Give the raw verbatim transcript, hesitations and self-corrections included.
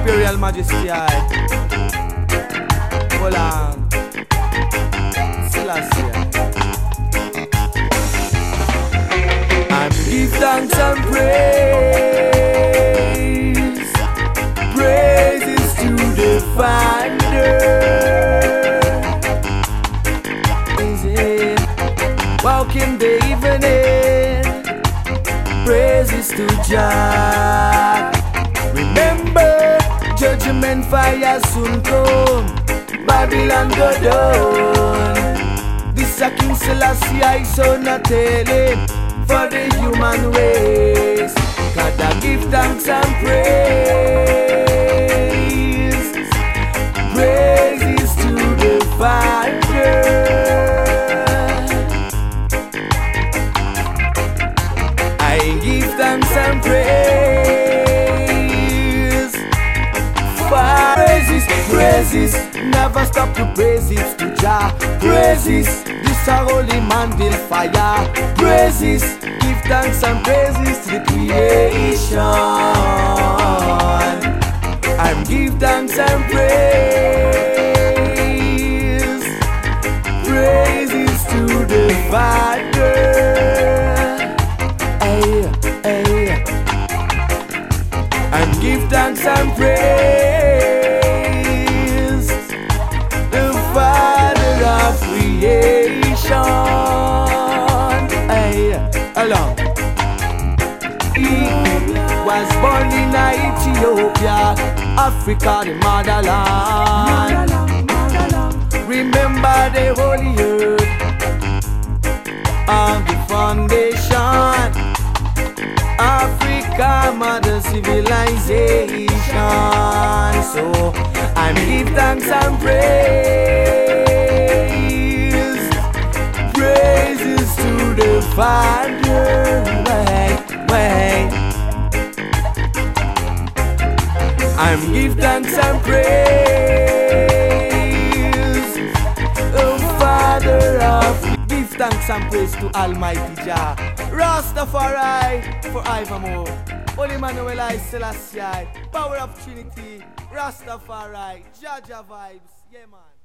Imperial Majesty I. Hold on. Selassie I. I'm give thanks and praise. Praises to the Finder. Walking the evening. Praises to Jah. Remember, judgment fire soon come. Babylon go down. This a King Selassie I so not telling for the human race. Gotta give thanks and praise. Praises to the Father. I give thanks and praise. Praises, praises, never stop to praises to Jah. Praises, this a holy man will fire. Praises, give thanks and praises to the creation. I'm give thanks and praise. Praises to the Father. Hey, hey. And give thanks and praise the Father of creation. Hey, along. He was born in Ethiopia, Africa, the motherland. Remember the holy earth of the foundation. Africa, mother civilization. So I give thanks and praise. Praises to the Father. Wait, wait. I'm give thanks and praise. Oh, Father of. Give thanks and praise to Almighty Jah. Rastafari forevermore. Holy Emmanuel I Selassie I. Power of Trinity. Rastafari. Jah Jah vibes. Yeah man.